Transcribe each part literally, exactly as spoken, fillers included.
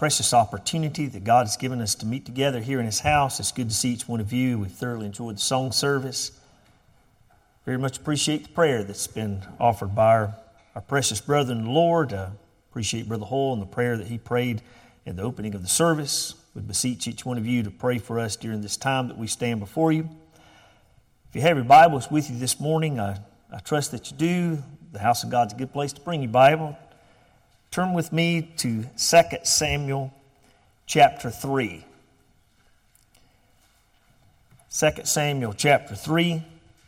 precious opportunity that God has given us to meet together here in His house. It's good to see each one of you. We've thoroughly enjoyed the song service. Very much appreciate the prayer that's been offered by our, our precious brother in the Lord. Uh, appreciate Brother Hull and the prayer that he prayed in the opening of the service. We beseech each one of you to pray for us during this time that we stand before you. If you have your Bibles with you this morning, I, I trust that you do. The house of God's a good place to bring your Bible. Turn with me to Second Samuel chapter three. Second Samuel chapter three.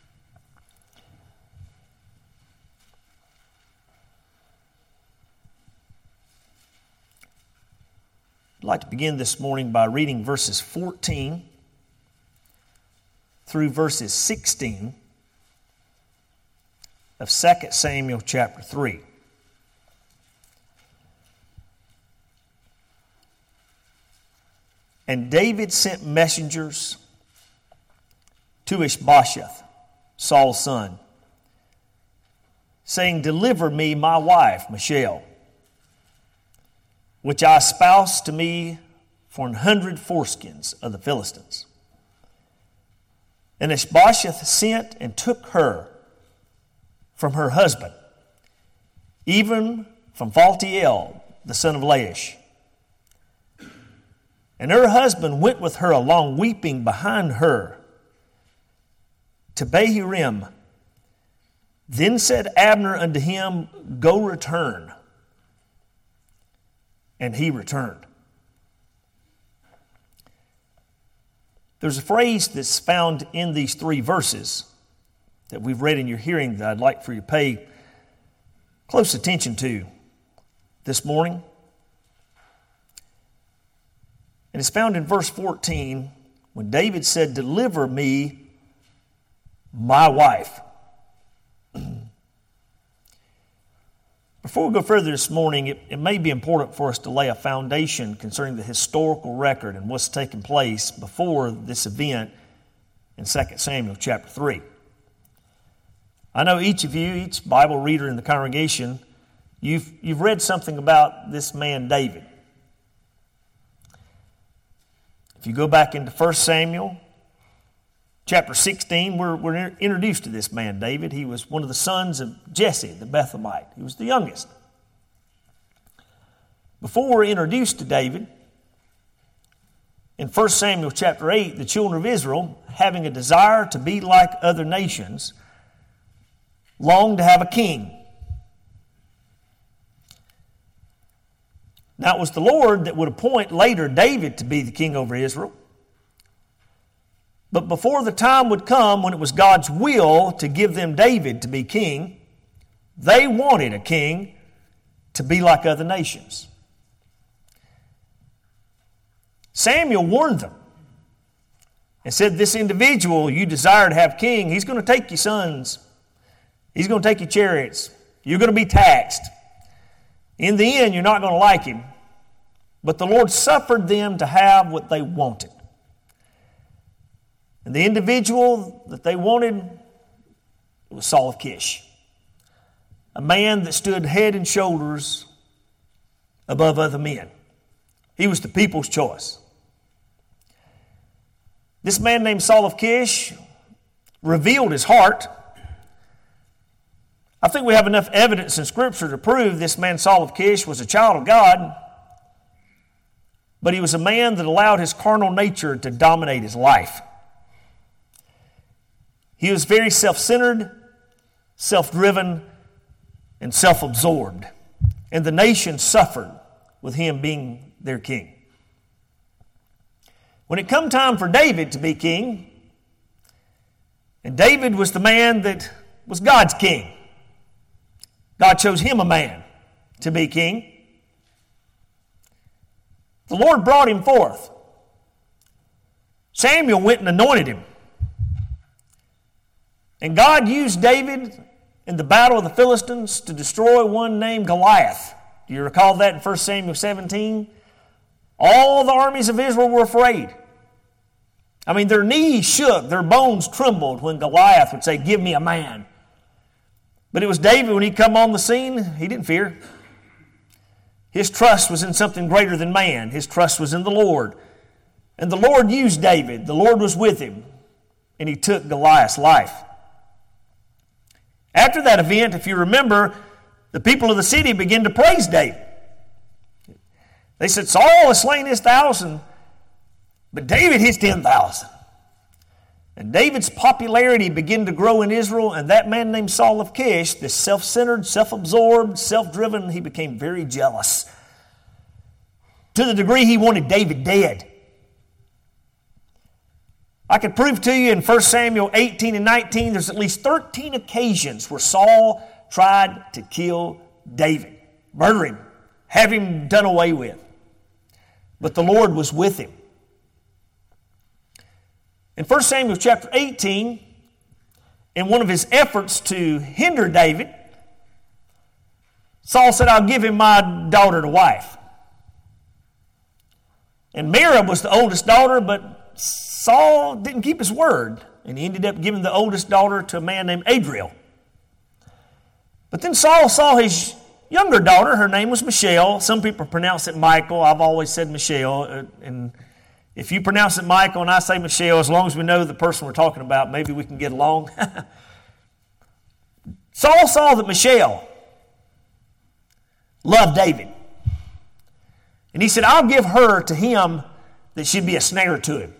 I'd like to begin this morning by reading verses fourteen through verses sixteen of Second Samuel chapter three. And David sent messengers to Ishbosheth, Saul's son, saying, Deliver me my wife, Michal, which I espoused to me for an hundred foreskins of the Philistines. And Ishbosheth sent and took her from her husband, even from Phaltiel, the son of Laish. And her husband went with her along, weeping behind her, to Bahurim. Then said Abner unto him, Go return. And he returned. There's a phrase that's found in these three verses that we've read in your hearing that I'd like for you to pay close attention to this morning. And it's found in verse fourteen when David said, Deliver me my wife. Before we go further this morning, it, it may be important for us to lay a foundation concerning the historical record and what's taken place before this event in Second Samuel chapter three. I know each of you, each Bible reader in the congregation, you've, you've read something about this man David. If you go back into First Samuel chapter sixteen, we're, we're introduced to this man, David. He was one of the sons of Jesse, the Bethlehemite. He was the youngest. Before we're introduced to David, in First Samuel chapter eight, the children of Israel, having a desire to be like other nations, longed to have a king. Now it was the Lord that would appoint later David to be the king over Israel. But before the time would come when it was God's will to give them David to be king, they wanted a king to be like other nations. Samuel warned them and said, This individual you desire to have king, he's going to take your sons. He's going to take your chariots. You're going to be taxed. In the end, you're not going to like him. But the Lord suffered them to have what they wanted. And the individual that they wanted was Saul of Kish, a man that stood head and shoulders above other men. He was the people's choice. This man named Saul of Kish revealed his heart. I think we have enough evidence in Scripture to prove this man Saul of Kish was a child of God, but he was a man that allowed his carnal nature to dominate his life. He was very self-centered, self-driven, and self-absorbed, and the nation suffered with him being their king. When it come time for David to be king, and David was the man that was God's king, God chose him a man to be king. The Lord brought him forth. Samuel went and anointed him. And God used David in the battle of the Philistines to destroy one named Goliath. Do you recall that in First Samuel seventeen? All the armies of Israel were afraid. I mean, their knees shook, their bones trembled when Goliath would say, "Give me a man." But it was David, when he come on the scene, he didn't fear. His trust was in something greater than man. His trust was in the Lord. And the Lord used David. The Lord was with him. And he took Goliath's life. After that event, if you remember, the people of the city began to praise David. They said, Saul has slain his thousand, but David his ten thousand. And David's popularity began to grow in Israel, and that man named Saul of Kish, this self-centered, self-absorbed, self-driven, he became very jealous. To the degree he wanted David dead. I could prove to you in First Samuel eighteen and nineteen, there's at least thirteen occasions where Saul tried to kill David, murder him, have him done away with. But the Lord was with him. In First Samuel chapter eighteen, in one of his efforts to hinder David, Saul said, I'll give him my daughter to wife. And Merab was the oldest daughter, but Saul didn't keep his word, and he ended up giving the oldest daughter to a man named Adriel. But then Saul saw his younger daughter, her name was Michal. Some people pronounce it Michael. I've always said Michal. And if you pronounce it Michael and I say Michal, as long as we know the person we're talking about, maybe we can get along. Saul saw that Michal loved David. And he said, I'll give her to him that she'd be a snare to him.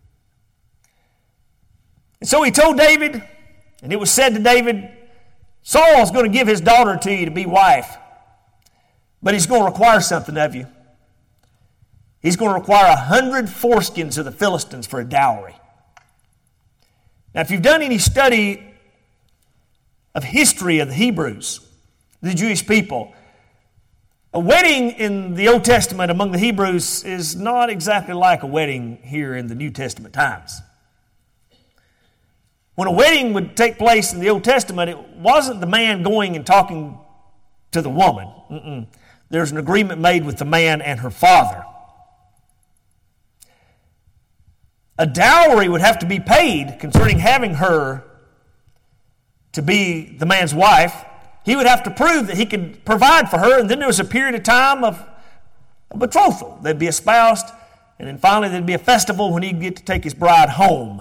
And so he told David, and it was said to David, Saul's going to give his daughter to you to be wife, but he's going to require something of you. He's going to require a hundred foreskins of the Philistines for a dowry. Now, if you've done any study of history of the Hebrews, the Jewish people, a wedding in the Old Testament among the Hebrews is not exactly like a wedding here in the New Testament times. When a wedding would take place in the Old Testament, it wasn't the man going and talking to the woman. Mm-mm. There's an agreement made with the man and her father. A dowry would have to be paid concerning having her to be the man's wife. He would have to prove that he could provide for her, and then there was a period of time of a betrothal. They'd be espoused, and then finally there'd be a festival when he'd get to take his bride home.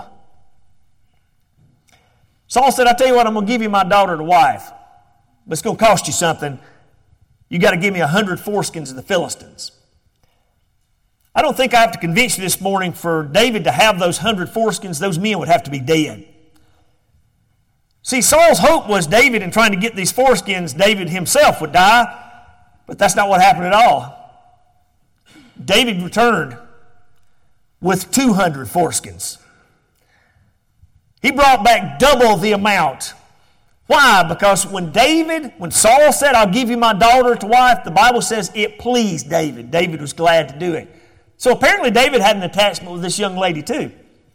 Saul said, I tell you what, I'm going to give you my daughter to wife, but it's going to cost you something. You got to give me a hundred foreskins of the Philistines. I don't think I have to convince you this morning for David to have those hundred foreskins, those men would have to be dead. See, Saul's hope was David, in trying to get these foreskins, David himself would die, but that's not what happened at all. David returned with two hundred foreskins. He brought back double the amount. Why? Because when David, when Saul said, I'll give you my daughter to wife, the Bible says it pleased David. David was glad to do it. So apparently David had an attachment with this young lady too.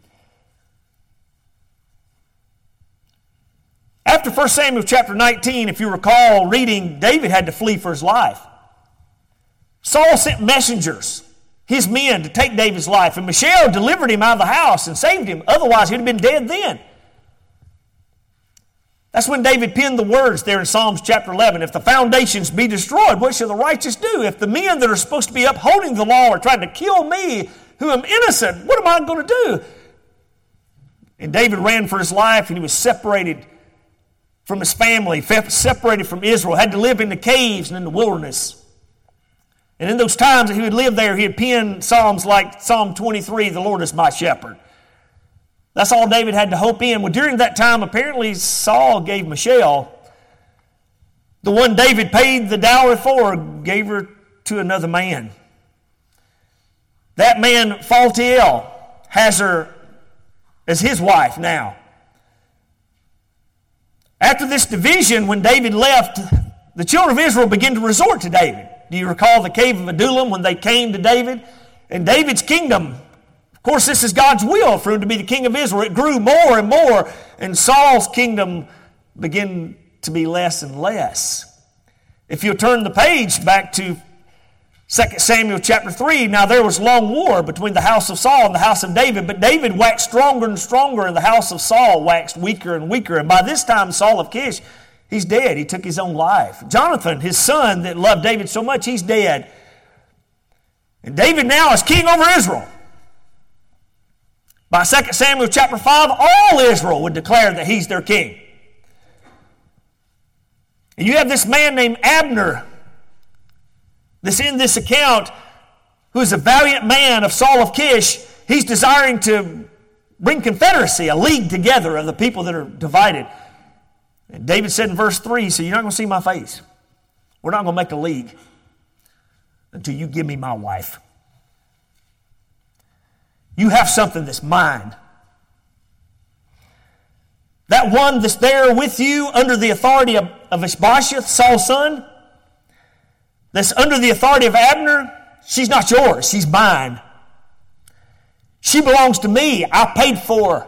After First Samuel chapter nineteen, if you recall reading, David had to flee for his life. Saul sent messengers, his men, to take David's life, and Michal delivered him out of the house and saved him. Otherwise, he'd have been dead then. That's when David penned the words there in Psalms chapter eleven. If the foundations be destroyed, what shall the righteous do? If the men that are supposed to be upholding the law are trying to kill me, who am innocent, what am I going to do? And David ran for his life, and he was separated from his family, separated from Israel, had to live in the caves and in the wilderness. And in those times that he would live there, he would pen psalms like Psalm twenty-three, the Lord is my shepherd. That's all David had to hope in. Well, during that time, apparently Saul gave Michal, the one David paid the dowry for, gave her to another man. That man, Phaltiel, has her as his wife now. After this division, when David left, the children of Israel began to resort to David. Do you recall the cave of Adullam when they came to David? And David's kingdom, of course, this is God's will for him to be the king of Israel. It grew more and more, and Saul's kingdom began to be less and less. If you'll turn the page back to Second Samuel chapter three, now there was long war between the house of Saul and the house of David, but David waxed stronger and stronger, and the house of Saul waxed weaker and weaker. And by this time, Saul of Kish, He's dead. He took his own life. Jonathan, his son that loved David so much, he's dead. And David now is king over Israel. By Second Samuel chapter five, all Israel would declare that he's their king. And you have this man named Abner that's in this account, who is a valiant man of Saul of Kish. He's desiring to bring confederacy, a league together of the people that are divided. And David said in verse three, he said, you're not going to see my face. We're not going to make a league until you give me my wife. You have something that's mine. That one that's there with you under the authority of, of Ishbosheth, Saul's son, that's under the authority of Abner, she's not yours, she's mine. She belongs to me. I paid for her.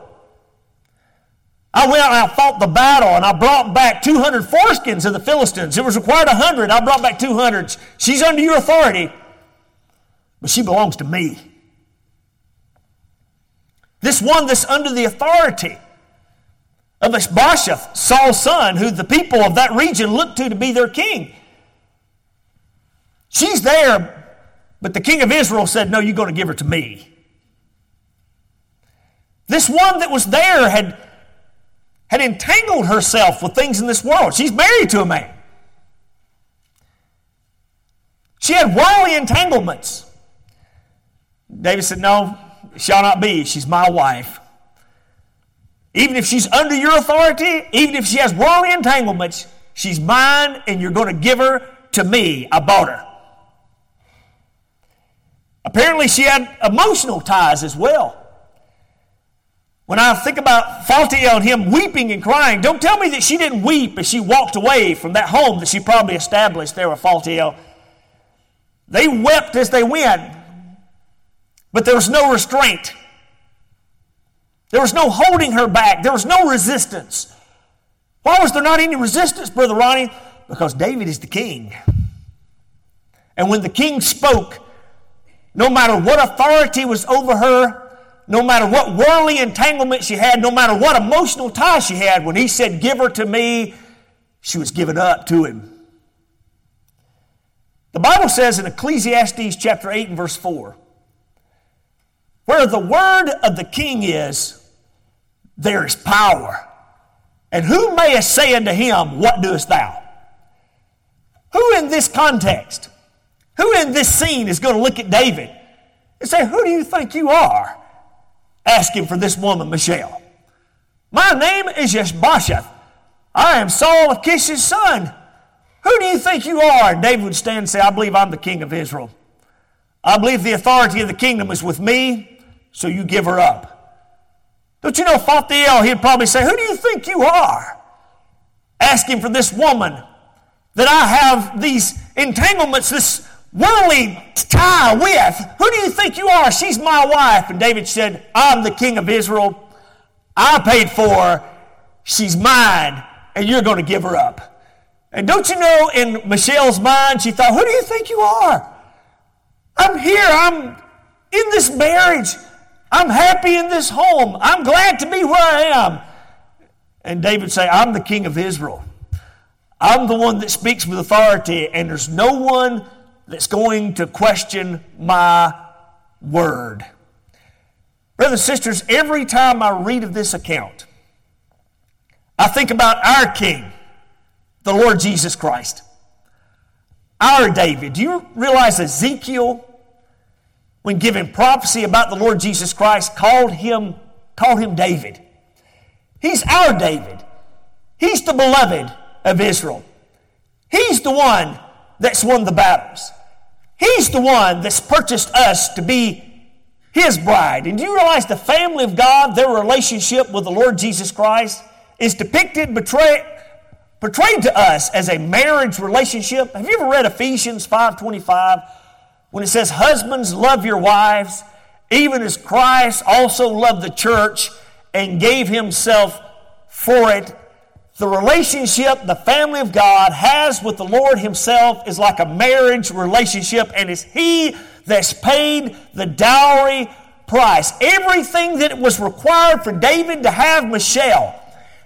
I went out and I fought the battle and I brought back two hundred foreskins of the Philistines. It was required one hundred. I brought back two hundred. She's under your authority, but she belongs to me. This one that's under the authority of Ishbosheth, Saul's son, who the people of that region looked to to be their king. She's there, but the king of Israel said, no, you're going to give her to me. This one that was there had, had entangled herself with things in this world. She's married to a man. She had worldly entanglements. David said, no, it shall not be. She's my wife. Even if she's under your authority, even if she has worldly entanglements, she's mine and you're going to give her to me. I bought her. Apparently she had emotional ties as well. When I think about Phaltiel and him weeping and crying, don't tell me that she didn't weep as she walked away from that home that she probably established there with Phaltiel. They wept as they went, but there was no restraint. There was no holding her back. There was no resistance. Why was there not any resistance, Brother Ronnie? Because David is the king. And when the king spoke, no matter what authority was over her, no matter what worldly entanglement she had, no matter what emotional tie she had, when he said, give her to me, she was given up to him. The Bible says in Ecclesiastes chapter eight and verse four, where the word of the king is, there is power. And who mayest say unto him, what doest thou? Who in this context, who in this scene is going to look at David and say, who do you think you are? Asking for this woman, Michelle. My name is Ishbosheth. I am Saul of Kish's son. Who do you think you are? And David would stand and say, I believe I'm the king of Israel. I believe the authority of the kingdom is with me, so you give her up. Don't you know, Phaltiel, he'd probably say, who do you think you are? Asking for this woman that I have these entanglements, this worldly tie with. Who do you think you are? She's my wife. And David said, I'm the king of Israel. I paid for her. She's mine, and you're going to give her up. And don't you know, in Michelle's mind, she thought, who do you think you are? I'm here. I'm in this marriage. I'm happy in this home. I'm glad to be where I am. And David say, I'm the king of Israel. I'm the one that speaks with authority, and there's no one that's going to question my word. Brothers and sisters, every time I read of this account, I think about our King, the Lord Jesus Christ. Our David. Do you realize Ezekiel, when giving prophecy about the Lord Jesus Christ, called him, called him David? He's our David. He's the beloved of Israel. He's the one that's won the battles. He's the one that's purchased us to be His bride. And do you realize the family of God, their relationship with the Lord Jesus Christ, is depicted, portrayed, portrayed to us as a marriage relationship? Have you ever read Ephesians five twenty-five when it says, husbands, love your wives, even as Christ also loved the church and gave Himself for it? The relationship the family of God has with the Lord Himself is like a marriage relationship, and it's He that's paid the dowry price. Everything that was required for David to have Michelle,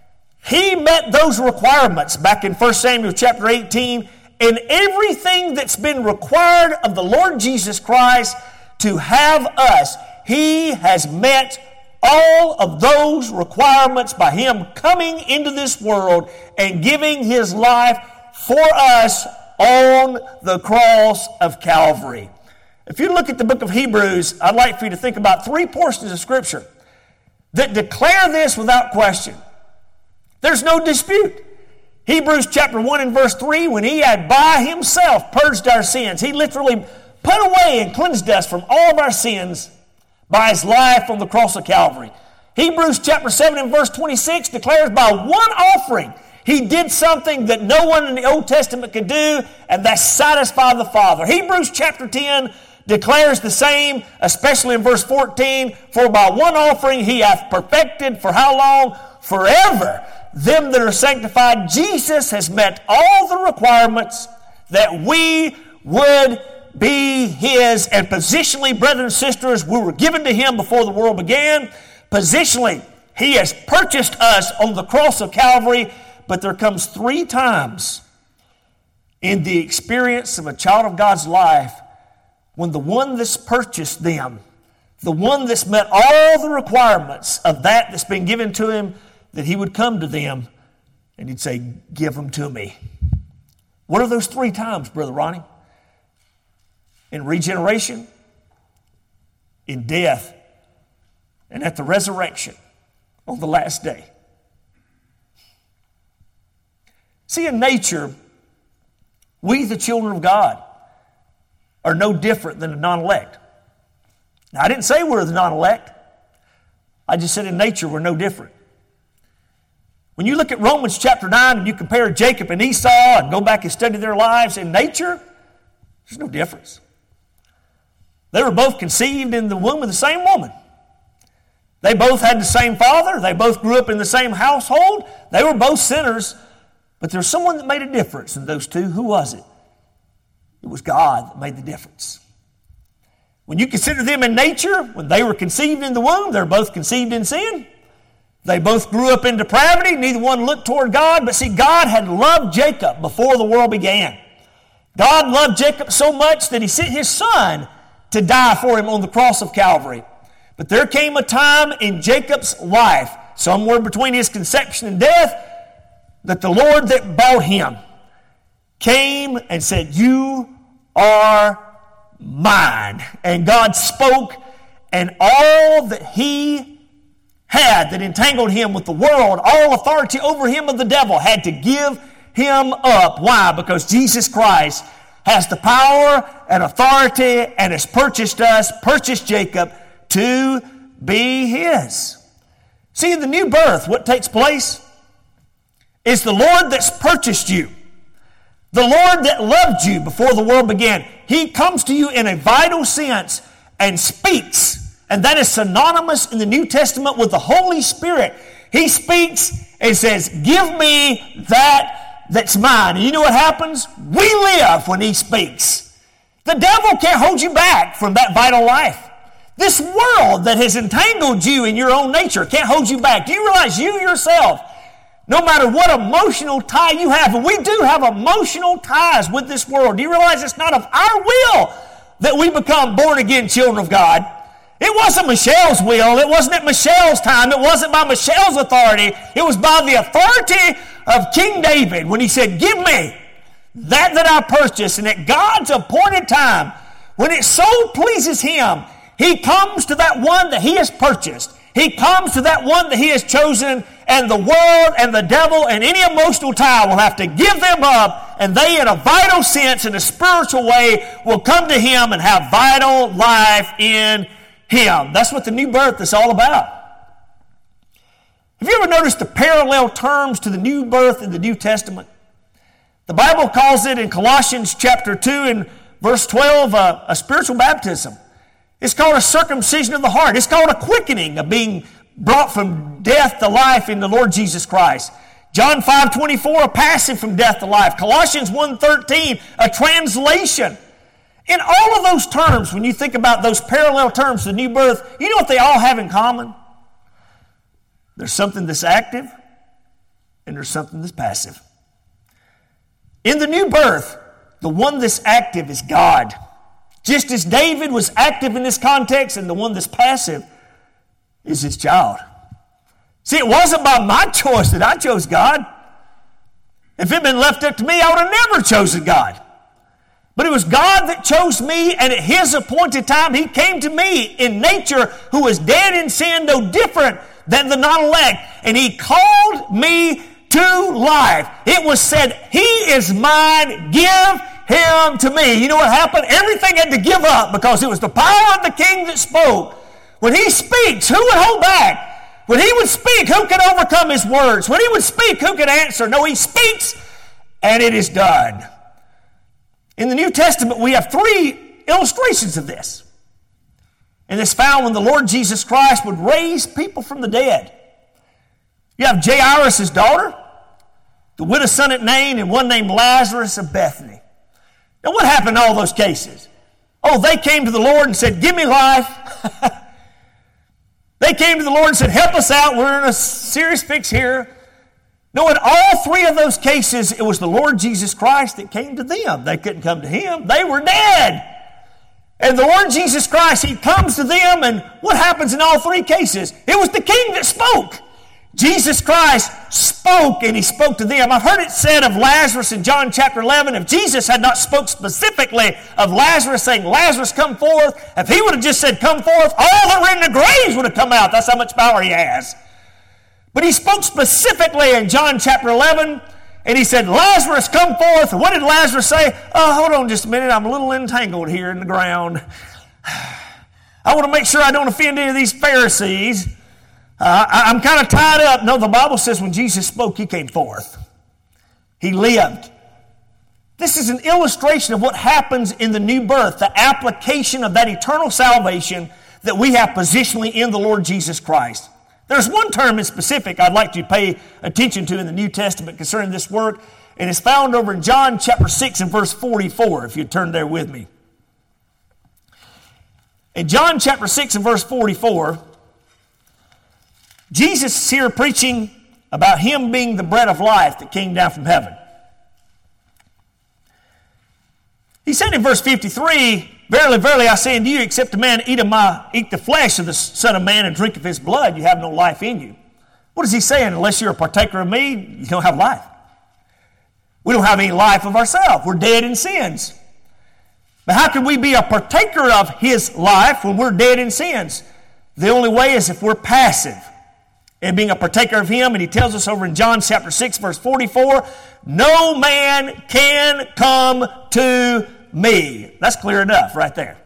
He met those requirements back in First Samuel chapter eighteen, and everything that's been required of the Lord Jesus Christ to have us, He has met all of those requirements by Him coming into this world and giving His life for us on the cross of Calvary. If you look at the book of Hebrews, I'd like for you to think about three portions of Scripture that declare this without question. There's no dispute. Hebrews chapter one and verse three, when He had by Himself purged our sins, He literally put away and cleansed us from all of our sins by His life on the cross of Calvary. Hebrews chapter seven and verse twenty-six declares by one offering He did something that no one in the Old Testament could do, and that satisfied the Father. Hebrews chapter ten declares the same, especially in verse fourteen, for by one offering He hath perfected for how long? Forever them that are sanctified. Jesus has met all the requirements that we would be His. And positionally, brothers and sisters, we were given to Him before the world began. Positionally, He has purchased us on the cross of Calvary. But there comes three times in the experience of a child of God's life when the one that's purchased them, the one that's met all the requirements of that that's been given to him, that He would come to them and He'd say, give them to me. What are those three times, Brother Ronnie? In regeneration, in death, and at the resurrection on the last day. See, in nature, we, the children of God, are no different than the non-elect. Now, I didn't say we're the non-elect. I just said in nature we're no different. When you look at Romans chapter nine and you compare Jacob and Esau and go back and study their lives in nature, there's no difference. They were both conceived in the womb of the same woman. They both had the same father. They both grew up in the same household. They were both sinners. But there's someone that made a difference in those two. Who was it? It was God that made the difference. When you consider them in nature, when they were conceived in the womb, they're both conceived in sin. They both grew up in depravity. Neither one looked toward God. But see, God had loved Jacob before the world began. God loved Jacob so much that He sent His son to die for him on the cross of Calvary. But there came a time in Jacob's life, somewhere between his conception and death, that the Lord that bought him came and said, you are mine. And God spoke, and all that He had that entangled him with the world, all authority over him of the devil, had to give him up. Why? Because Jesus Christ has the power and authority and has purchased us, purchased Jacob to be His. See, in the new birth, what takes place is the Lord that's purchased you, the Lord that loved you before the world began. He comes to you in a vital sense and speaks. And that is synonymous in the New Testament with the Holy Spirit. He speaks and says, give me that that's mine. And you know what happens? We live when He speaks. The devil can't hold you back from that vital life. This world that has entangled you in your own nature can't hold you back. Do you realize you yourself, no matter what emotional tie you have, and we do have emotional ties with this world, do you realize it's not of our will that we become born-again children of God? It wasn't Michelle's will. It wasn't at Michelle's time. It wasn't by Michelle's authority. It was by the authority of King David when he said, give me that that I purchased. And at God's appointed time, when it so pleases Him, He comes to that one that He has purchased. He comes to that one that He has chosen, and the world and the devil and any emotional tie will have to give them up, and they, in a vital sense, in a spiritual way, will come to Him and have vital life in Him. That's what the new birth is all about. Have you ever noticed the parallel terms to the new birth in the New Testament? The Bible calls it in Colossians chapter two and verse twelve a, a spiritual baptism. It's called a circumcision of the heart. It's called a quickening of being brought from death to life in the Lord Jesus Christ. John five twenty-four, a passing from death to life. Colossians one thirteen, a translation. In all of those terms, when you think about those parallel terms, the new birth, you know what they all have in common? There's something that's active and there's something that's passive. In the new birth, the one that's active is God. Just as David was active in this context, and the one that's passive is his child. See, it wasn't by my choice that I chose God. If it had been left up to me, I would have never chosen God. But it was God that chose me, and at His appointed time, He came to me in nature, who was dead in sin, no different than the non-elect. And He called me to life. It was said, He is mine, give Him to me. You know what happened? Everything had to give up because it was the power of the King that spoke. When He speaks, who would hold back? When He would speak, who could overcome His words? When He would speak, who could answer? No, He speaks, and it is done. In the New Testament, we have three illustrations of this. And it's found when the Lord Jesus Christ would raise people from the dead. You have Jairus' daughter, the widow's son at Nain, and one named Lazarus of Bethany. Now, what happened in all those cases? Oh, they came to the Lord and said, give me life. They came to the Lord and said, help us out. We're in a serious fix here. No, in all three of those cases, it was the Lord Jesus Christ that came to them. They couldn't come to Him. They were dead. And the Lord Jesus Christ, He comes to them, and what happens in all three cases? It was the King that spoke. Jesus Christ spoke, and He spoke to them. I've heard it said of Lazarus in John chapter eleven, if Jesus had not spoke specifically of Lazarus, saying, Lazarus, come forth, if He would have just said, come forth, all that were in the graves would have come out. That's how much power He has. But He spoke specifically in John chapter eleven, and He said, Lazarus, come forth. And what did Lazarus say? Oh, hold on just a minute. I'm a little entangled here in the ground. I want to make sure I don't offend any of these Pharisees. Uh, I, I'm kind of tied up. No, the Bible says when Jesus spoke, He came forth. He lived. This is an illustration of what happens in the new birth, the application of that eternal salvation that we have positionally in the Lord Jesus Christ. There's one term in specific I'd like you to pay attention to in the New Testament concerning this work, and it's found over in John chapter six and verse forty-four, if you'd turn there with me. In John chapter six and verse forty-four, Jesus is here preaching about Him being the bread of life that came down from heaven. He said in verse fifty-three, Verily, verily, I say unto you, except a man eat of my, eat the flesh of the Son of Man and drink of His blood, you have no life in you. What is He saying? Unless you're a partaker of me, you don't have life. We don't have any life of ourselves. We're dead in sins. But how can we be a partaker of His life when we're dead in sins? The only way is if we're passive and being a partaker of Him. And He tells us over in John chapter six, verse forty-four, no man can come to me. That's clear enough right there.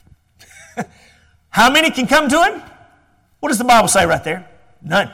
How many can come to Him? What does the Bible say right there? None.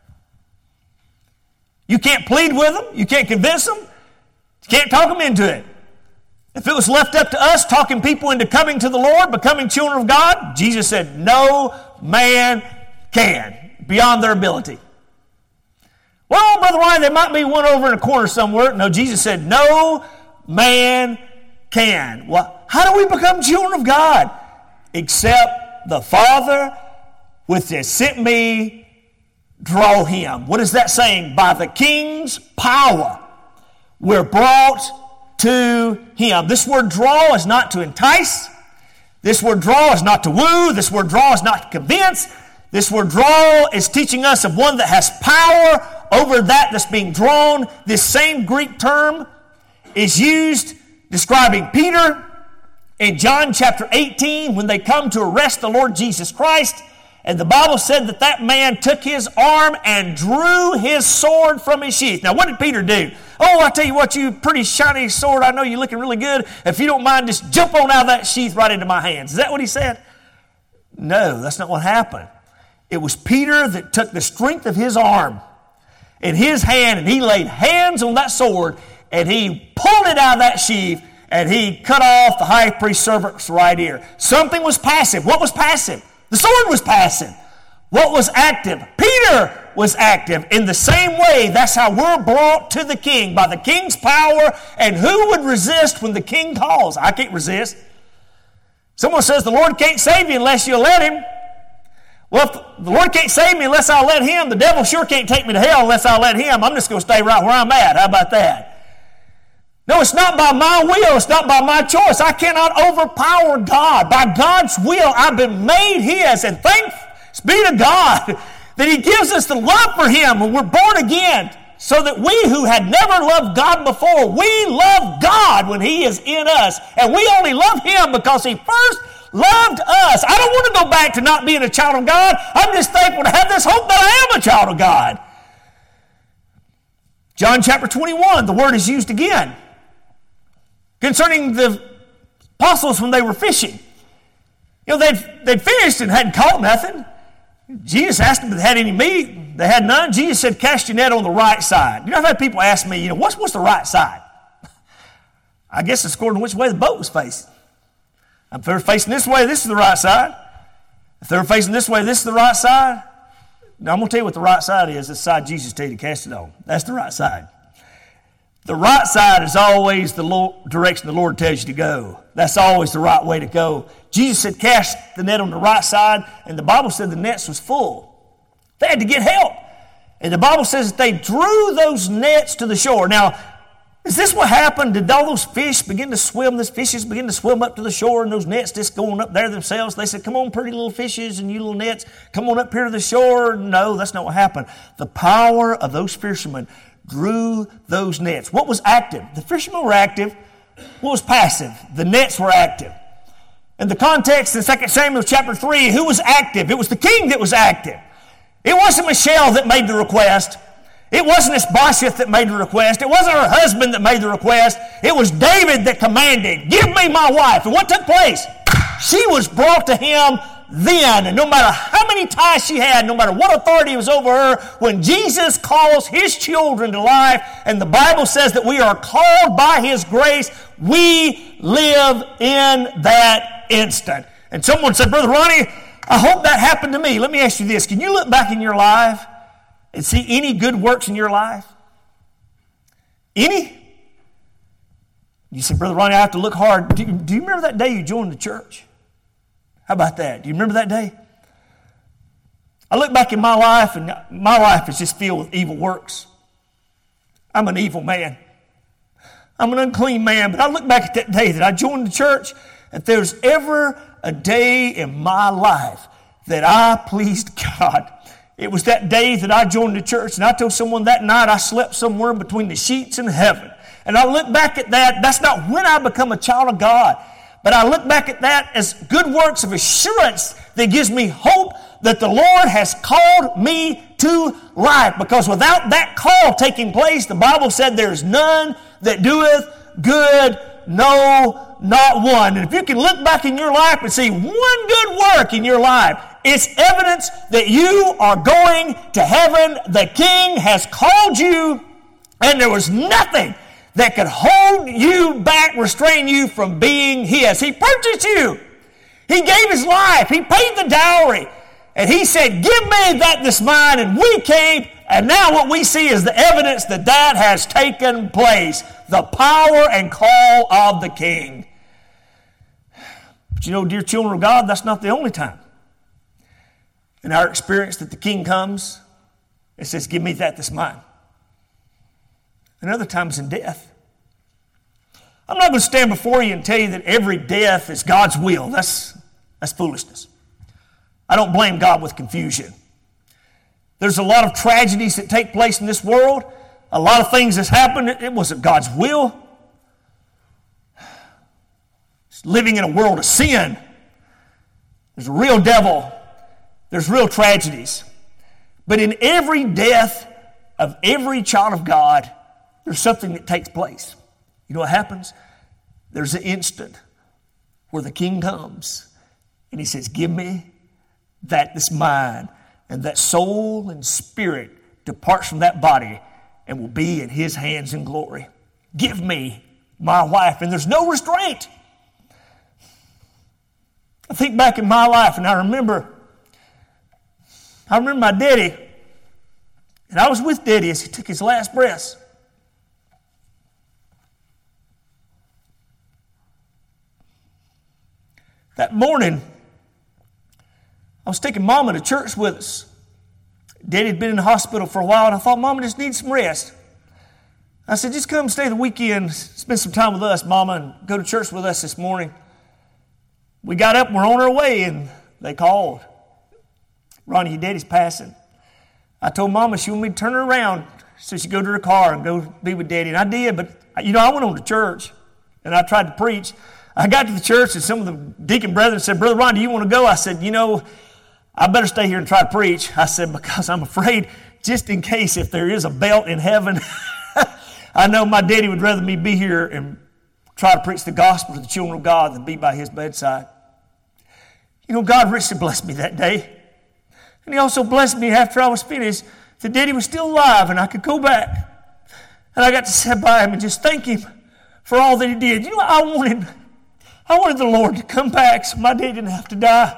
You can't plead with them. You can't convince them. You can't talk them into it. If it was left up to us talking people into coming to the Lord, becoming children of God, Jesus said, no man can, beyond their ability. Well, Brother Ryan, there might be one over in a corner somewhere. No, Jesus said, no man can. Well, how do we become children of God? Except the Father, which has sent me, draw Him. What is that saying? By the King's power, we're brought to Him. This word draw is not to entice. This word draw is not to woo. This word draw is not to convince. This word draw is teaching us of one that has power over that that's being drawn. This same Greek term is used describing Peter in John chapter eighteen when they come to arrest the Lord Jesus Christ. And the Bible said that that man took his arm and drew his sword from his sheath. Now, what did Peter do? Oh, I tell you what, you pretty shiny sword. I know you're looking really good. If you don't mind, just jump on out of that sheath right into my hands. Is that what he said? No, that's not what happened. It was Peter that took the strength of his arm in his hand, and he laid hands on that sword, and he pulled it out of that sheath, and he cut off the high priest's servant's right ear. Something was passive. What was passive? The sword was passive. What was active? Peter was active. In the same way, that's how we're brought to the King, by the King's power. And who would resist when the King calls? I can't resist. Someone says the Lord can't save you unless you let Him. Well, if the Lord can't save me unless I let Him, the devil sure can't take me to hell unless I let Him. I'm just going to stay right where I'm at. How about that? No, it's not by my will. It's not by my choice. I cannot overpower God. By God's will, I've been made His. And thanks be to God that He gives us the love for Him when we're born again, so that we who had never loved God before, we love God when He is in us. And we only love Him because He first loved us. I don't want to go back to not being a child of God. I'm just thankful to have this hope that I am a child of God. John chapter twenty-one, the word is used again concerning the apostles when they were fishing. You know, they'd, they'd fished and hadn't caught nothing. Jesus asked them if they had any meat. They had none. Jesus said, cast your net on the right side. You know, I've had people ask me, you know, what's, what's the right side? I guess it's according to which way the boat was facing. If they were facing this way, this is the right side. If they were facing this way, this is the right side. Now, I'm going to tell you what the right side is. It's the side Jesus told you to cast it on. That's the right side. The right side is always the Lord, direction the Lord tells you to go. That's always the right way to go. Jesus said, cast the net on the right side, and the Bible said the nets was full. They had to get help. And the Bible says that they drew those nets to the shore. Now, is this what happened? Did all those fish begin to swim? Those fishes begin to swim up to the shore, and those nets just going up there themselves? They said, come on, pretty little fishes and you little nets, come on up here to the shore. No, that's not what happened. The power of those fishermen drew those nets. What was active? The fishermen were active. What was passive? The nets were active. In the context in Second Samuel chapter three, who was active? It was the king that was active. It wasn't Michelle that made the request. It wasn't Ishbosheth that made the request. It wasn't her husband that made the request. It was David that commanded, give me my wife. And what took place? She was brought to him then. And no matter how many ties she had, no matter what authority was over her, when Jesus calls His children to life, and the Bible says that we are called by His grace, we live in that instant. And someone said, Brother Ronnie, I hope that happened to me. Let me ask you this. Can you look back in your life and see any good works in your life? Any? You say, Brother Ronnie, I have to look hard. Do you, do you remember that day you joined the church? How about that? Do you remember that day? I look back in my life, and my life is just filled with evil works. I'm an evil man. I'm an unclean man. But I look back at that day that I joined the church. If there's ever a day in my life that I pleased God, it was that day that I joined the church. And I told someone that night I slept somewhere between the sheets in heaven. And I look back at that. That's not when I become a child of God. But I look back at that as good works of assurance that gives me hope that the Lord has called me to life. Because without that call taking place, the Bible said there's none that doeth good, no, not one. And if you can look back in your life and see one good work in your life, it's evidence that you are going to heaven. The King has called you, and there was nothing that could hold you back, restrain you from being His. He purchased you. He gave His life. He paid the dowry. And He said, give me that that's mine. And we came, and now what we see is the evidence that that has taken place. The power and call of the King. But you know, dear children of God, that's not the only time in our experience that the King comes and says, give me that that's mine. And other times in death. I'm not going to stand before you and tell you that every death is God's will. That's, that's foolishness. I don't blame God with confusion. There's a lot of tragedies that take place in this world. A lot of things that's happened. It wasn't God's will. It's living in a world of sin. There's a real devil. There's real tragedies. But in every death of every child of God, there's something that takes place. You know what happens? There's an instant where the King comes and He says, give me that that's mine. And that soul and spirit departs from that body and will be in His hands in glory. Give me my wife. And there's no restraint. I think back in my life, and I remember, I remember my daddy, and I was with Daddy as he took his last breaths. That morning, I was taking Mama to church with us. Daddy had been in the hospital for a while, and I thought Mama just needs some rest. I said, just come stay the weekend, spend some time with us, Mama, and go to church with us this morning. We got up and we're on our way, and they called. Ronnie, your daddy's passing. I told Mama she wanted me to turn her around so she'd go to her car and go be with Daddy. And I did, but, you know, I went on to church, and I tried to preach. I got to the church, and some of the deacon brethren said, Brother Ron, do you want to go? I said, you know, I better stay here and try to preach. I said, because I'm afraid just in case if there is a belt in heaven, I know my daddy would rather me be here and try to preach the gospel to the children of God than be by his bedside. You know, God richly blessed me that day. And he also blessed me after I was finished that Daddy was still alive and I could go back. And I got to sit by him and just thank him for all that he did. You know, I wanted, I wanted the Lord to come back so my daddy didn't have to die.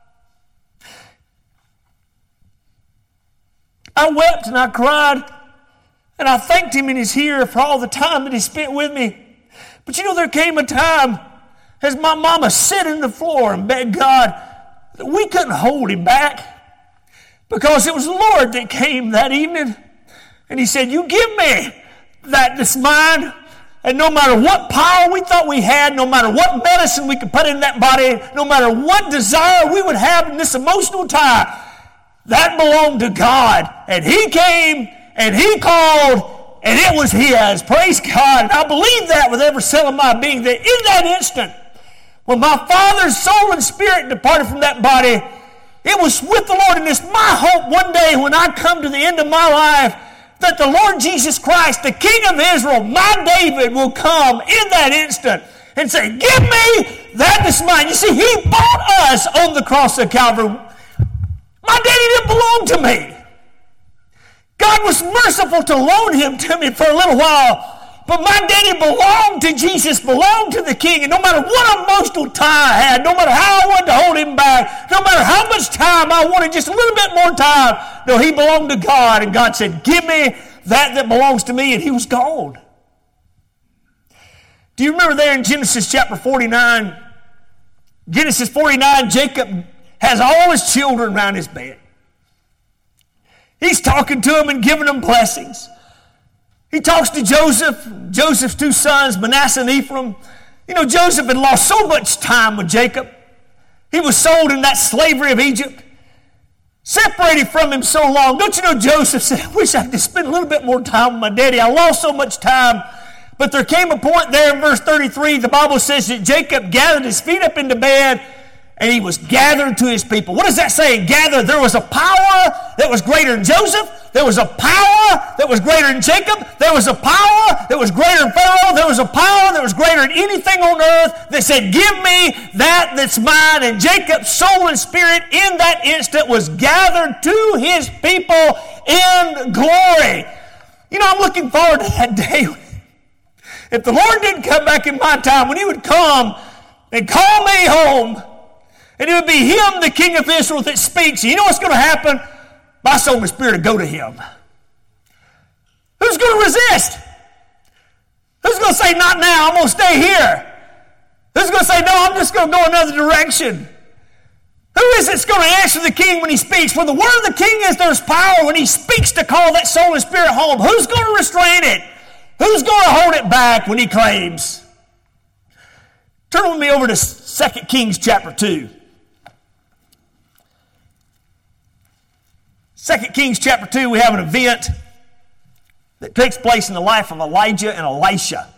I wept and I cried, and I thanked him in his ear for all the time that he spent with me. But you know, there came a time as my mama sat on the floor and begged God that we couldn't hold him back because it was the Lord that came that evening. And he said, you give me that that's mine. And no matter what power we thought we had, no matter what medicine we could put in that body, no matter what desire we would have in this emotional time, that belonged to God. And he came and he called and it was his. Praise God. And I believe that with every cell of my being, that in that instant, when my father's soul and spirit departed from that body, it was with the Lord. And it's my hope one day when I come to the end of my life that the Lord Jesus Christ, the King of Israel, my David, will come in that instant and say, give me that that's mine. You see, he bought us on the cross of Calvary. My daddy didn't belong to me. God was merciful to loan him to me for a little while. But my daddy belonged to Jesus, belonged to the King. And no matter what emotional tie I had, no matter how I wanted to hold him back, no matter how much time I wanted, just a little bit more time, no, he belonged to God. And God said, give me that that belongs to me. And he was gone. Do you remember there in Genesis chapter forty-nine? Genesis forty-nine, Jacob has all his children around his bed. He's talking to them and giving them blessings. He talks to Joseph, Joseph's two sons, Manasseh and Ephraim. You know, Joseph had lost so much time with Jacob. He was sold in that slavery of Egypt, separated from him so long. Don't you know, Joseph said, I wish I could spend a little bit more time with my daddy. I lost so much time. But there came a point there in verse thirty-three, the Bible says that Jacob gathered his feet up into bed and he was gathered to his people. What does that say? Gathered. There was a power that was greater than Joseph. There was a power that was greater than Jacob. There was a power that was greater than Pharaoh. There was a power that was greater than anything on earth that said, give me that that's mine. And Jacob's soul and spirit in that instant was gathered to his people in glory. You know, I'm looking forward to that day. If the Lord didn't come back in my time, when he would come and call me home, and it would be him, the King of Israel, that speaks. You know what's going to happen? My soul and spirit will go to him. Who's going to resist? Who's going to say, not now, I'm going to stay here? Who's going to say, no, I'm just going to go another direction? Who is it that's going to answer the King when he speaks? When the word of the King is there's power, when he speaks to call that soul and spirit home, who's going to restrain it? Who's going to hold it back when he claims? Turn with me over to Second Kings chapter two. Second Kings chapter two, we have an event that takes place in the life of Elijah and Elisha.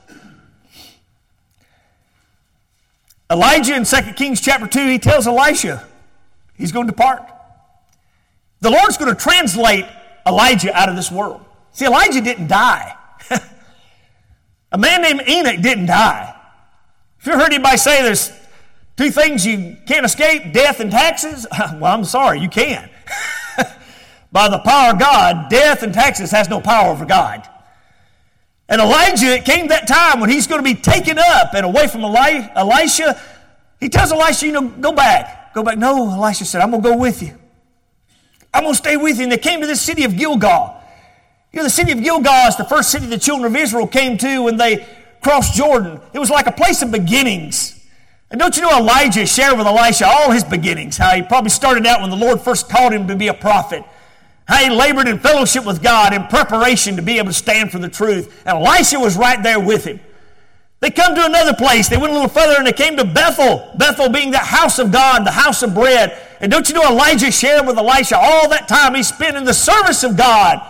Elijah in Second Kings chapter two, he tells Elisha he's going to depart. The Lord's going to translate Elijah out of this world. See, Elijah didn't die. A man named Enoch didn't die. If you ever heard anybody say there's two things you can't escape, death and taxes, well, I'm sorry, you can. By the power of God, death and taxes has no power over God. And Elijah, it came that time when he's going to be taken up and away from Eli- Elisha. He tells Elisha, you know, go back. Go back. No, Elisha said, I'm going to go with you. I'm going to stay with you. And they came to this city of Gilgal. You know, the city of Gilgal is the first city the children of Israel came to when they crossed Jordan. It was like a place of beginnings. And don't you know Elijah shared with Elisha all his beginnings, how he probably started out when the Lord first called him to be a prophet, how he labored in fellowship with God in preparation to be able to stand for the truth. And Elisha was right there with him. They come to another place. They went a little further and they came to Bethel. Bethel being the house of God, the house of bread. And don't you know Elijah shared with Elisha all that time he spent in the service of God.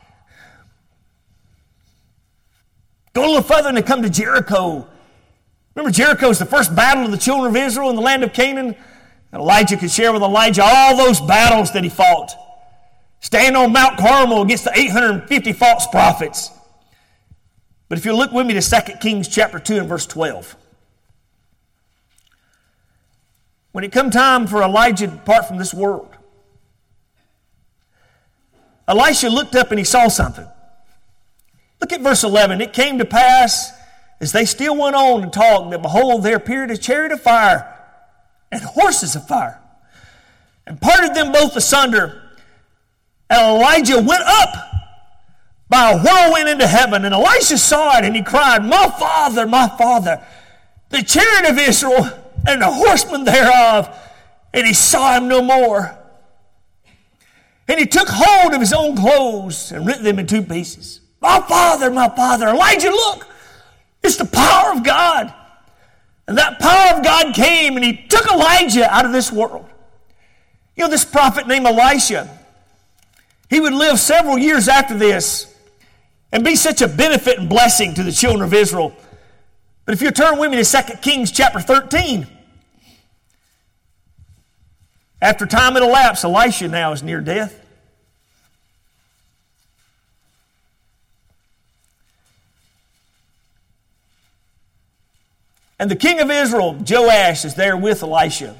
Go a little further and they come to Jericho. Remember, Jericho is the first battle of the children of Israel in the land of Canaan? And Elijah could share with Elijah all those battles that he fought. Stand on Mount Carmel against the eight hundred fifty false prophets. But if you look with me to Second Kings chapter two and verse twelve. When it come time for Elijah to depart from this world, Elisha looked up and he saw something. Look at verse eleven. It came to pass, as they still went on to talk, that behold, there appeared a chariot of fire and horses of fire, and parted them both asunder. And Elijah went up by a whirlwind into heaven, and Elisha saw it, and he cried, My father, my father, the chariot of Israel and the horsemen thereof. And he saw him no more. And he took hold of his own clothes and rent them in two pieces. My father, my father. Elijah, look, it's the power of God. And that power of God came and he took Elijah out of this world. You know, this prophet named Elisha, he would live several years after this and be such a benefit and blessing to the children of Israel. But if you turn with me to Second Kings chapter thirteen, after time had elapsed, Elisha now is near death. And the king of Israel, Joash, is there with Elisha.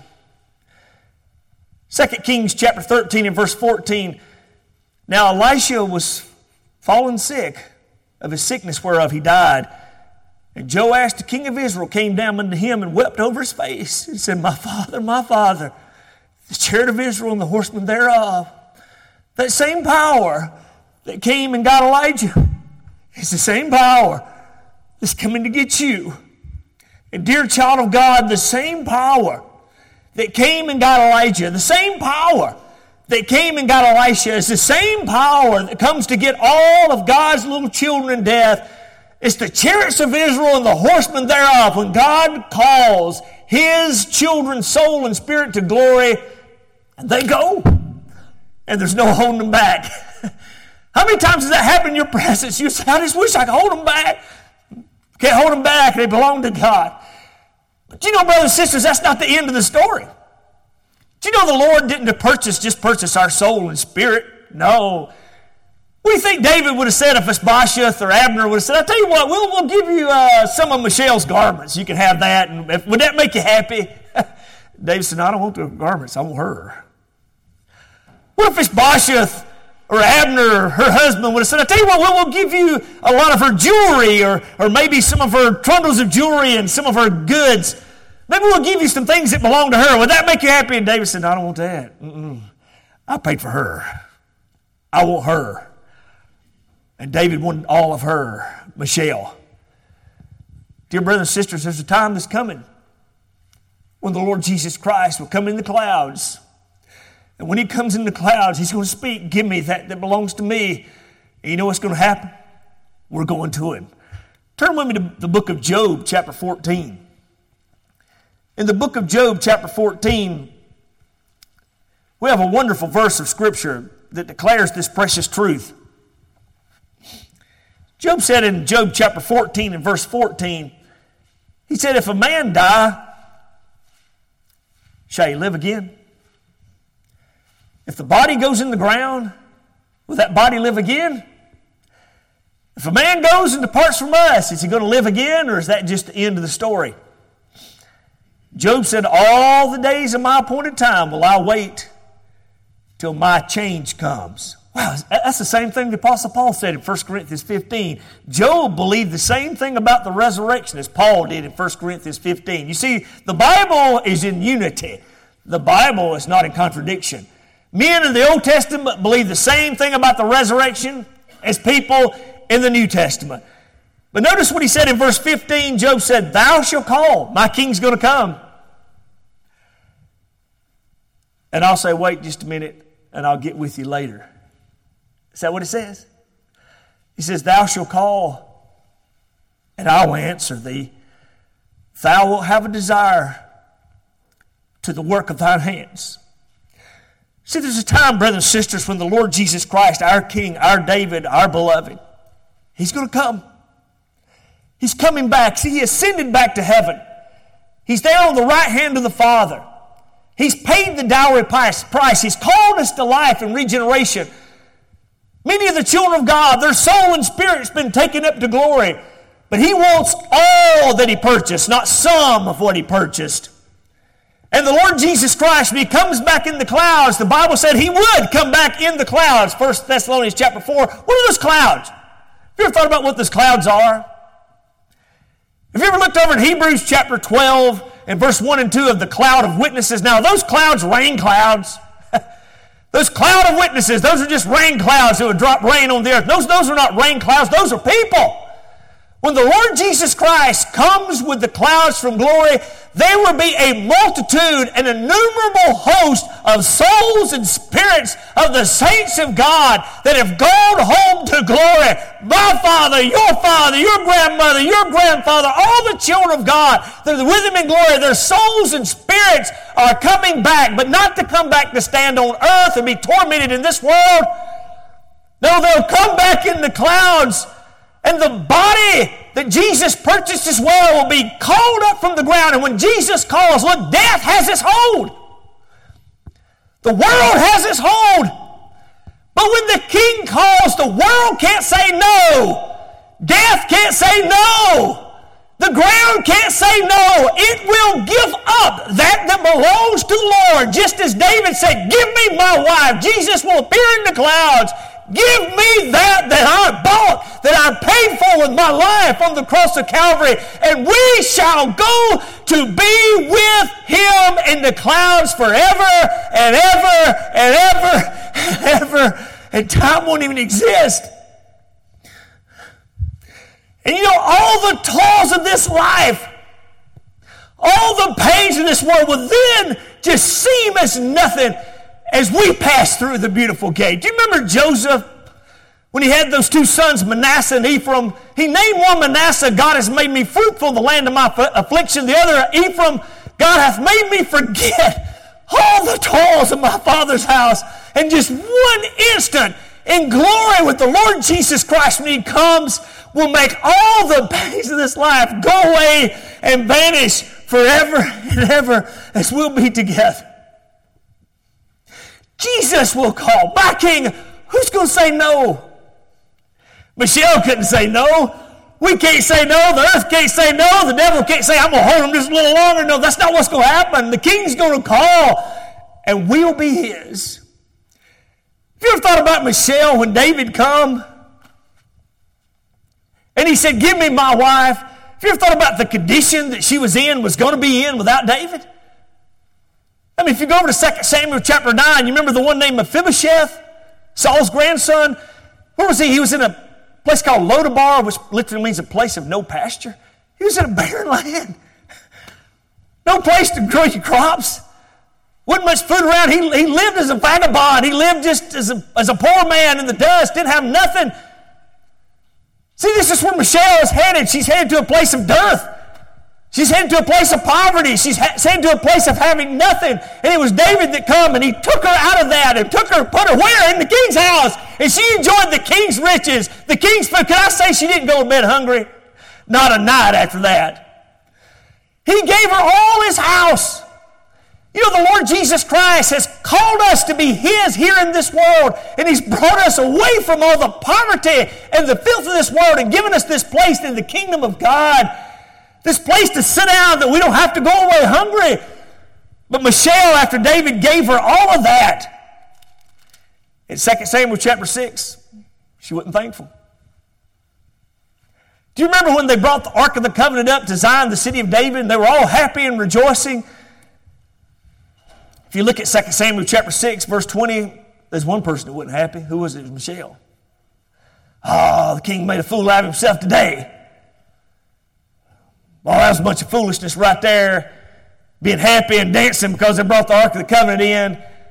Second Kings chapter thirteen and verse fourteen. Now Elisha was fallen sick of his sickness whereof he died. And Joash, the king of Israel, came down unto him and wept over his face and said, My father, my father, the chariot of Israel and the horsemen thereof. That same power that came and got Elijah is the same power that's coming to get you. And dear child of God, the same power that came and got Elijah, the same power that came and got Elisha is the same power that comes to get all of God's little children in death. It's the chariots of Israel and the horsemen thereof. When God calls His children, soul and spirit, to glory, and they go, and there's no holding them back. How many times does that happen in your presence? You say, I just wish I could hold them back. Can't hold them back. They belong to God. But you know, brothers and sisters, that's not the end of the story. Do you know the Lord didn't purchase, just purchase our soul and spirit? No. What do you think David would have said if Ishbosheth or Abner would have said, I'll tell you what, we'll, we'll give you uh, some of Michelle's garments. You can have that. And if, would that make you happy? David said, no, I don't want the garments. I want her. What if Ishbosheth or Abner, her husband, would have said, I'll tell you what, we'll, we'll give you a lot of her jewelry or, or maybe some of her trundles of jewelry and some of her goods. Maybe we'll give you some things that belong to her. Would that make you happy? And David said, no, I don't want that. Mm-mm. I paid for her. I want her. And David wanted all of her, Michelle. Dear brothers and sisters, there's a time that's coming when the Lord Jesus Christ will come in the clouds. And when He comes in the clouds, He's going to speak, give me that that belongs to me. And you know what's going to happen? We're going to Him. Turn with me to the book of Job, chapter fourteen. In the book of Job, chapter fourteen, we have a wonderful verse of Scripture that declares this precious truth. Job said in Job chapter fourteen and verse fourteen, he said, if a man die, shall he live again? If the body goes in the ground, will that body live again? If a man goes and departs from us, is he going to live again, or is that just the end of the story? Job said, all the days of my appointed time will I wait till my change comes. Wow, that's the same thing the Apostle Paul said in First Corinthians fifteen. Job believed the same thing about the resurrection as Paul did in First Corinthians fifteen. You see, the Bible is in unity. The Bible is not in contradiction. Men in the Old Testament believe the same thing about the resurrection as people in the New Testament. But notice what he said in verse fifteen. Job said, thou shalt call. My king's going to come. And I'll say, wait just a minute, and I'll get with you later. Is that what it says? He says, thou shalt call, and I will answer thee. Thou wilt have a desire to the work of thine hands. See, there's a time, brothers and sisters, when the Lord Jesus Christ, our King, our David, our beloved, He's going to come. He's coming back. See, He ascended back to heaven. He's there on the right hand of the Father. He's paid the dowry price. He's called us to life and regeneration. Many of the children of God, their soul and spirit has been taken up to glory. But He wants all that He purchased, not some of what He purchased. And the Lord Jesus Christ, when He comes back in the clouds, the Bible said He would come back in the clouds. First Thessalonians chapter four. What are those clouds? Have you ever thought about what those clouds are? Have you ever looked over in Hebrews chapter twelve and verse one and two of the cloud of witnesses? Now, are those clouds rain clouds? Those cloud of witnesses, those are just rain clouds that would drop rain on the earth. Those, those are not rain clouds, those are people. When the Lord Jesus Christ comes with the clouds from glory, there will be a multitude, an innumerable host of souls and spirits of the saints of God that have gone home to glory. My father, your father, your grandmother, your grandfather, all the children of God that are with Him in glory, their souls and spirits are coming back, but not to come back to stand on earth and be tormented in this world. No, they'll come back in the clouds. And the body that Jesus purchased as well will be called up from the ground. And when Jesus calls, look, death has its hold. The world has its hold. But when the King calls, the world can't say no. Death can't say no. The ground can't say no. It will give up that that belongs to the Lord. Just as David said, give me my wife. Jesus will appear in the clouds. Give me that that I bought, that I paid for with my life on the cross of Calvary, and we shall go to be with Him in the clouds forever and ever and ever and ever, and time won't even exist. And you know, all the toils of this life, all the pains of this world will then just seem as nothing as we pass through the beautiful gate. Do you remember Joseph when he had those two sons, Manasseh and Ephraim? He named one Manasseh, God has made me fruitful in the land of my affliction. The other, Ephraim, God hath made me forget all the toils of my father's house. And just one instant in glory with the Lord Jesus Christ when He comes will make all the pains of this life go away and vanish forever and ever as we'll be together. Jesus will call. My King, who's going to say no? Michelle couldn't say no. We can't say no. The earth can't say no. The devil can't say, I'm going to hold him just a little longer. No, that's not what's going to happen. The King's going to call, and we'll be His. Have you ever thought about Michelle when David come? And he said, give me my wife. Have you ever thought about the condition that she was in, was going to be in without David? I mean, if you go over to Second Samuel chapter nine, you remember the one named Mephibosheth, Saul's grandson? Where was he? He was in a place called Lodabar, which literally means a place of no pasture. He was in a barren land. No place to grow your crops. Wasn't much food around. He, he lived as a vagabond. He lived just as a, as a poor man in the dust, didn't have nothing. See, this is where Michelle is headed. She's headed to a place of dearth. She's headed to a place of poverty. She's headed to a place of having nothing. And it was David that come and he took her out of that and took her, put her where? In the king's house. And she enjoyed the king's riches, the king's food. Can I say she didn't go to bed hungry? Not a night after that. He gave her all His house. You know, the Lord Jesus Christ has called us to be His here in this world, and He's brought us away from all the poverty and the filth of this world and given us this place in the kingdom of God. This place to sit down that we don't have to go away hungry. But Michelle, after David gave her all of that, in Second Samuel chapter six, she wasn't thankful. Do you remember when they brought the Ark of the Covenant up to Zion, the city of David, and they were all happy and rejoicing? If you look at Second Samuel chapter six, verse twenty, there's one person that wasn't happy. Who was it? It was Michelle. Oh, the king made a fool out of himself today. Well, that was a bunch of foolishness right there, being happy and dancing because they brought the Ark of the Covenant in.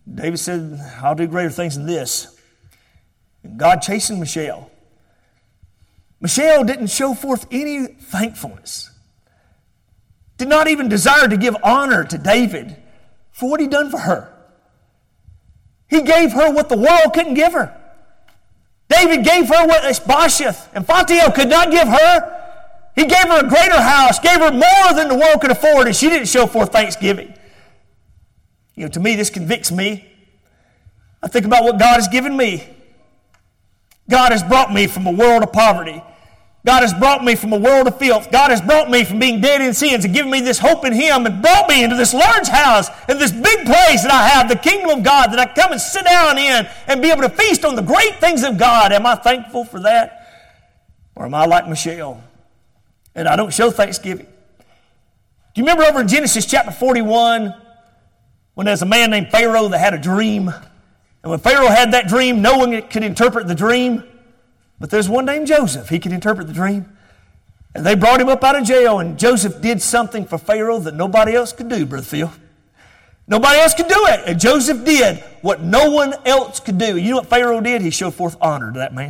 David said, I'll do greater things than this. And God chastened Michal. Michal didn't show forth any thankfulness. Did not even desire to give honor to David for what he'd done for her. He gave her what the world couldn't give her. David gave her what Ishbosheth and Phatiel could not give her. He gave her a greater house, gave her more than the world could afford, and she didn't show forth thanksgiving. You know, to me, this convicts me. I think about what God has given me. God has brought me from a world of poverty. God has brought me from a world of filth. God has brought me from being dead in sins and given me this hope in Him and brought me into this large house and this big place that I have, the kingdom of God, that I come and sit down in and be able to feast on the great things of God. Am I thankful for that? Or am I like Michal? And I don't show thanksgiving. Do you remember over in Genesis chapter forty-one when there's a man named Pharaoh that had a dream? And when Pharaoh had that dream, no one could interpret the dream. But there's one named Joseph. He could interpret the dream. And they brought him up out of jail, and Joseph did something for Pharaoh that nobody else could do, Brother Phil. Nobody else could do it. And Joseph did what no one else could do. You know what Pharaoh did? He showed forth honor to that man.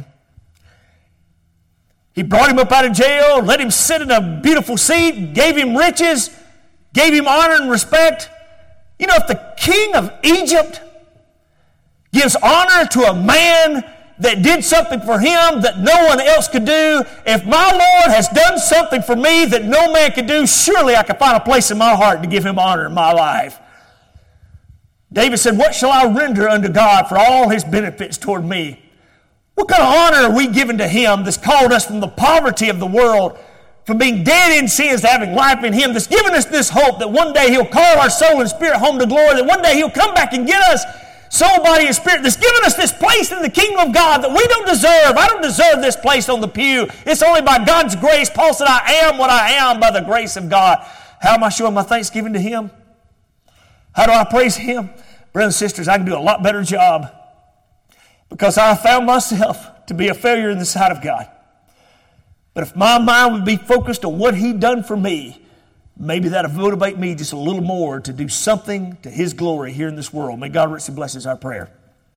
He brought him up out of jail, let him sit in a beautiful seat, gave him riches, gave him honor and respect. You know, if the king of Egypt gives honor to a man that did something for him that no one else could do, if my Lord has done something for me that no man could do, surely I can find a place in my heart to give him honor in my life. David said, what shall I render unto God for all His benefits toward me? What kind of honor are we giving to Him that's called us from the poverty of the world, from being dead in sins to having life in Him, that's given us this hope that one day He'll call our soul and spirit home to glory, that one day He'll come back and get us soul, body, and spirit, that's given us this place in the kingdom of God that we don't deserve. I don't deserve this place on the pew. It's only by God's grace. Paul said, I am what I am by the grace of God. How am I showing my thanksgiving to Him? How do I praise Him? Brothers and sisters, I can do a lot better job because I found myself to be a failure in the sight of God. But if my mind would be focused on what He'd done for me, maybe that would motivate me just a little more to do something to His glory here in this world. May God richly bless us, our prayer.